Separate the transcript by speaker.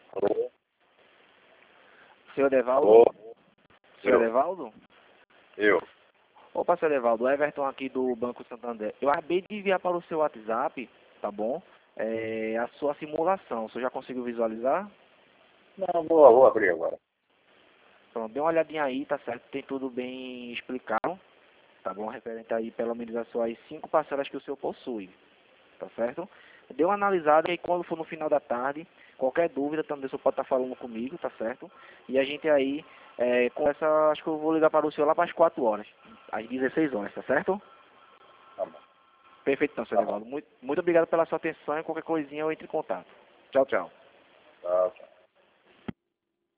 Speaker 1: Alô?
Speaker 2: Senhor Edevaldo?
Speaker 1: Alô?
Speaker 2: Senhor
Speaker 1: Eu.
Speaker 2: Edevaldo?
Speaker 1: Eu.
Speaker 2: Opa, senhor Edevaldo, Everton aqui do Banco Santander. Eu acabei de enviar para o seu WhatsApp, tá bom? A sua simulação. O senhor já conseguiu visualizar?
Speaker 1: Não, vou abrir agora.
Speaker 2: Pronto, dê uma olhadinha aí, tá certo? Tem tudo bem explicado, tá bom? Referente aí, pelo menos, as suas 5 parcelas que o senhor possui, tá certo? Dê uma analisada e quando for no final da tarde, qualquer dúvida também o senhor pode estar falando comigo, tá certo? E a gente aí conversa, acho que eu vou ligar para o senhor lá para as 4 horas, às 16 horas, tá certo?
Speaker 1: Tá bom.
Speaker 2: Perfeito, então, senhor
Speaker 1: Tá bom.
Speaker 2: Evaldo. Muito obrigado pela sua atenção e qualquer coisinha eu entro em contato. Tchau, tchau.
Speaker 1: Tá, tá.